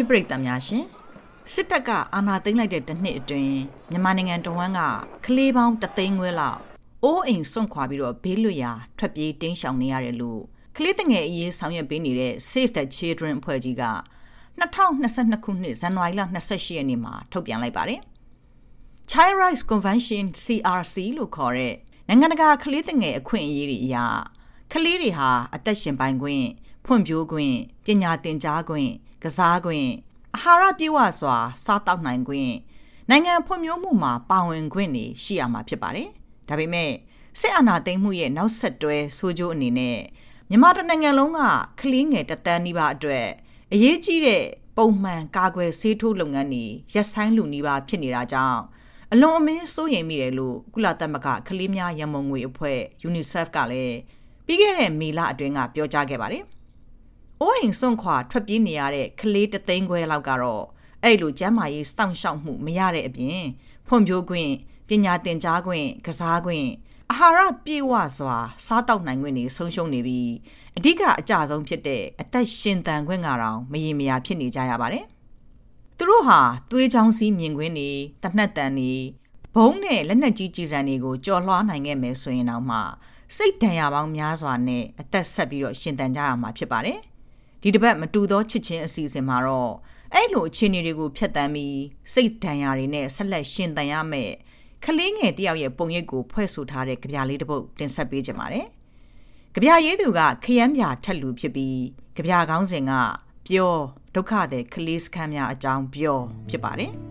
ပရိသတ်များရှင်စစ်တပ်ကအာဏာသိမ်းလိုက်တဲ့တစ်နှစ်အတွင်းမြန်မာနိုင်ငံတဝန်းကကလေးပေါင်း3သိန်းခွဲလောက်အိုးအိမ်စွန့်ခွာပြီးတော့ဘေးလွတ်ရာထွက်ပြေးတင်းရှောင်နေရတယ်လို့ကလေးငယ်အရေးဆောင်ရွက်ပေးနေတဲ့ Save the Children အဖွဲ့ကြီးက2022ခုနှစ်ဇန်နဝါရီလ28ရက်နေ့မှာထုတ်ပြန်လိုက်ပါတယ် Child Rights Convention CRC လို့ခေါ်တဲ့နိုင်ငံတကာကလေးငယ်အခွင့်အရေးတွေအရကလေးတွေဟာအသက်ရှင်ပိုင်ခွင့်ဖွံ့ဖြိုးခွင့်ပညာသင်ကြားခွင့်ကစားခွင့်အာဟာရပြည့်ဝစွာစားတောက်နိုင်ခွင့်နိုင်ငံဖွံ့ဖြိုးမှုမှာပါဝင်ခွင့်တွေရှိရမှာဖြစ်ပါတယ်။ဒါပေမဲ့စစ်အာဏာသိမ်းမှုရဲ့နောက်ဆက်တွဲဆိုးကျိုးအနေနဲ့မြန်မာနိုင်ငံလုံးကကလေးငယ်တသန်းနီးပါးအတွက်အရေးကြီးတဲ့ပုံမှန်ကာကွယ်ဆေးထိုးလုပ်ငန်းတွေရပ်ဆိုင်းလူနီးပါးဖြစ်နေတာကြောင့်အလွန်အမင်းစိုးရိမ်မိတယ်လို့ကုလသမဂ္ဂကလေးများရန်ပုံငွေအဖွဲ့ UNICEF ကလည်းပြီးခဲ့တဲ့မေလအတွင်းကပြောကြားခဲ့ပါတယ်။အိုးအိမ်စွန့်ခွာထွက်ပြေးနေရတဲ့ကလေး3သိန်းခွဲလောက်ကတော့အဲ့လိုကျန်းမာရေးစောင့်ရှောက်မှုမရတဲ့အပြင်ဖွံ့ဖြိုးခွင့်ပညာသင်ကြားခွင့်ကစားခွင့်အာဟာရပြည့်ဝစွာစားတောက်နိုင်ခွင့်တွေဆုံးရှုံးနေပြီးအဓိကအကျဆုံးဖြစ်တဲ့အသက်ရှင်သန်ခွင့်ကတော့မရေမရာဖြစ်နေကြရပါတယ်။သူတို့ဟာသွေးချောင်းစီးမြင်ကွင်းတွေတနက်တန်တွေဘုံနဲ့လက်နက်ကြီးကြီးစံတွေကိုကြော်လွှားနိုင်ခဲ့မယ်ဆိုရင်တော့မှစိတ်ဒဏ်ရာပေါင်းများစွာနဲ့အသက်ဆက်ပြီးတော့ရှင်သန်ကြရမှာဖြစ်ပါတယ်။ဒီတစ်ပတ်မတူသောချစ်ချင်းအစီအစဉ်မှာတော့အဲ့လိုအခြေအနေတွေကိုဖျက်ဆီးပြီးစိတ်ဒဏ်ရာတွေနဲ့ဆက်လက်ရှင်သန်ရမယ်ကလေးငယ်တယောက်ရဲ့ပုံရိပ်ကိုဖွဲ့ဆိုထားတဲ့ကြပြလေးတစ်ပုဒ်တင်ဆက်ပေးကြပါမယ်။ကြပြရေးသူကခရမ်းပြထက်လူဖြစ်ပြီးကြပြခေါင်းစဉ်ကပျော်ဒုက္ခတဲ့ကလေးစခန်းများအကြောင်းပျော်ဖြစ်ပါတယ်။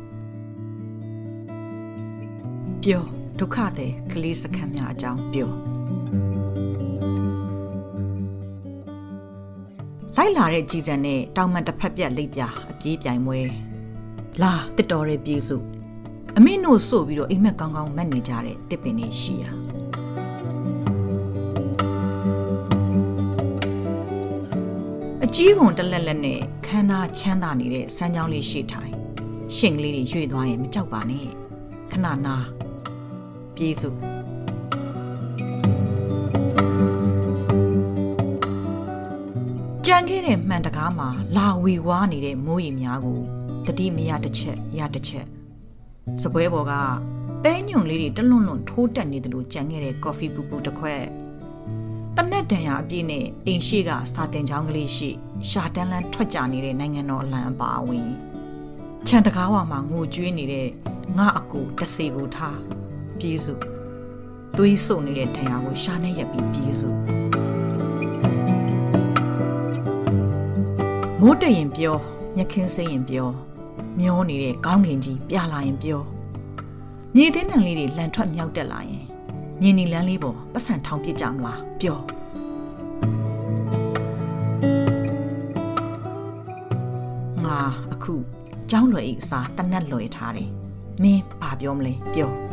ပျော်ဒုက္ခတဲ့ကလေးစခန်းများအကြောင်းပျော်လိုက်လာတဲ့ကြည်စံနဲ့တောင်မှန်တစ်ဖက်ပြက်လိပ်ပြအပြေးပြိုင်ပွဲလာတစ်တော်ရဲ့ပြေးစုအမင်းတို့ဆိုပြီးတော့အိမ်မက်ကောင်းကောင်းမက်နေကြတဲ့တစ်ပင်လေးရှိရာအကြီးကုန်တလက်လက်နဲ့ခန္ဓာချမ်းသာနေတဲ့စမ်းချောင်းလေးရှိထိုင်ရှင်ကလေးတွေရွေ့သွားရင်မကြောက်ပါနဲ့ခဏနာပြေးစုကြံခဲ့တဲ့မှန်တကားမှာလာဝီဝါနေတဲ့မိုးရီများကိုတတိမရတစ်ချက်ရတစ်ချက်စပွဲပေါ်ကပဲညွန်လေးတွေတလွန့်လွန့်ထိုးတက်နေတယ်လို့ကြံခဲ့တဲ့ကော်ဖီပူပူတစ်ခွက်တနက်တန်ရအပြည့်နဲ့အိမ်ရှိကစာတင်ချောင်းကလေးရှိရှာတန်းလန်းထွက်ကြနေတဲ့နိုင်ငံတော်အလံအပါအဝင်ခြံတကားဝမှာငိုကြွေးနေတဲ့ငါအကူတစေကိုထားပြေးစုသွေးစုံနေတဲ့ထံရကိုရှာနဲ့ရက်ပြီးပြေးစုမိုးတရင်ပြောညခင်းစိမ့်ရင်ပြောမျောနေတဲ့ကောင်းကင်ကြီးပြလာရင်ပြောမြေသင်းတန်လေးတွေလှန်ထွက်မြောက်တက်လာရင်မြင်းနီလန်းလေးပေါ်ပတ်စံထောင်ပြစ်ကြမလားပြောငါအခုကျောင်းလွယ်ဤအစားတနက်လွယ်ထားတယ်မင်းဘာပြောမလဲပြော